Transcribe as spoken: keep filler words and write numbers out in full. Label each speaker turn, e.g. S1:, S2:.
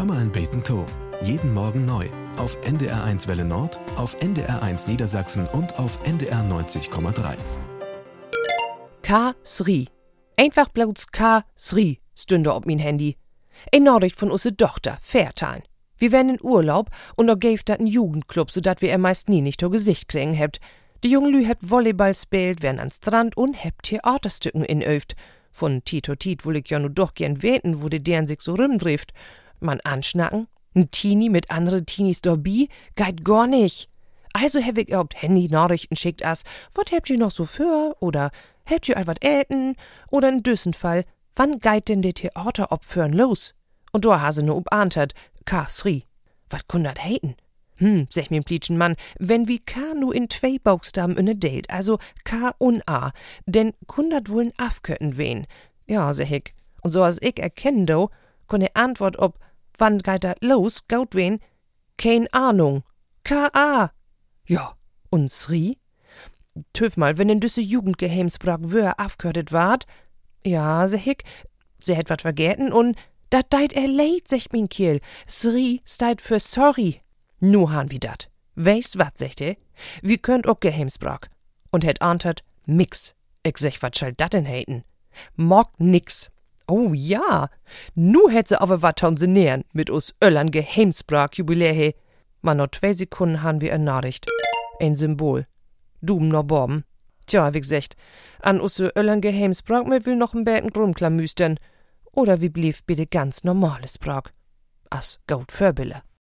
S1: Hör mal ein Beten to. Jeden Morgen neu. Auf N D R eins Welle Nord, auf N D R eins Niedersachsen und auf N D R neunzig Komma drei.
S2: K. Sri. Einfach bloß K. Sri stünde op mein Handy. Ein Nachricht von usse Tochter, Fairtime. Wir wären in Urlaub und da gäf dat n Jugendclub, so dat wir er meist nie nicht to Gesicht kriegen hebt. Die jungen Lü hebt Volleyball spielt, wären an Strand und hebt Theaterstücken inöft. Von Tito Tit will ich ja nur doch gern weten, wo de deren sich so rumdrift. Man anschnacken? N Teenie mit andere Teenies dabei? Geht gar nicht. Also hab ich überhaupt Handy-Nachrichten schickt as, wat habt ihr noch so für? Oder habt ihr all wat äten? Oder in Düssenfall, wann geht denn de Theater opführen los? Und da hase nur obantert, K. Sri. Wat kun dat heiten? Hm, sech mir plitschen Mann, wenn wie K nu in zwei Buchstaben in ne Date, also K und A, denn kun dat wohl n Afkötten wen. Ja, sech ich. Und so as ich erkennen do, kun de Antwort ob, wann geht dat los, gaut wen? Kein Ahnung. K A. Ja, und Sri? Töf mal, wenn in düsse Jugendgeheimsbrach wör afköttet ward. Ja, sech ich, se hätt wat vergeten und dat deit er leid, sech min Kiel. Sri steit für sorry. Nu han wie dat. Weist wat, secht er? Wie könnt ook Geheimsbrach? Und hätt antert, mix. Ich sech, wat schall dat denn heiten? Mogt nix. Oh ja, nu hätt se aber wat ton se nähern mit us Öllern Geheimsbrach Jubiläe. Man noch zwei Sekunden han wir en Nachricht. Ein Symbol. Dum no Borben. Tja, wie gesagt, an usse Öllern Geheimsbrach mir will noch n bäten Grumklamüstern. Oder wie blieb bitte ganz normales Brach. As gaut Förbille.